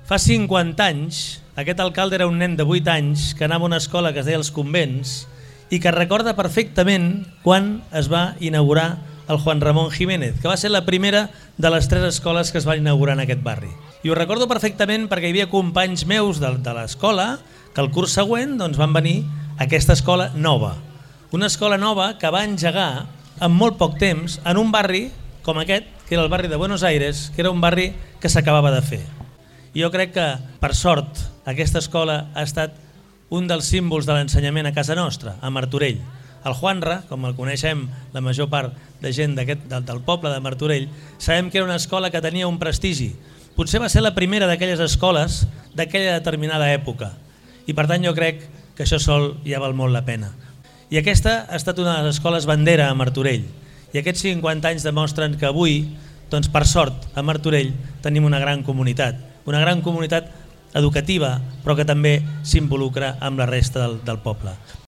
Fa 50 anys, aquest alcalde era un nen de 8 anys que anava a una escola que es deia Els Convents i que recorda perfectament quan es va inaugurar el Juan Ramón Jiménez, que va ser la primera de les 3 escoles que es van inaugurar en aquest barri. I ho recordo perfectament perquè hi havia companys meus de l'escola que el curs següent van venir a aquesta escola nova. Una escola nova que va engegar en molt poc temps en un barri com aquest, que era el barri de Buenos Aires, que era un barri que s'acabava de fer. Jo crec que, per sort, aquesta escola ha estat un dels símbols de l'ensenyament a casa nostra, a Martorell. El Juanra, com el coneixem la major part de gent del poble de Martorell, sabem que era una escola que tenia un prestigi. Potser va ser la primera d'aquelles escoles d'aquella determinada època. I per tant jo crec que això sol ja val molt la pena. I aquesta ha estat una de les escoles bandera a Martorell. I aquests 50 anys demostren que avui, per sort, a Martorell tenim una gran comunitat educativa, però que també s'involucra amb la resta del poble.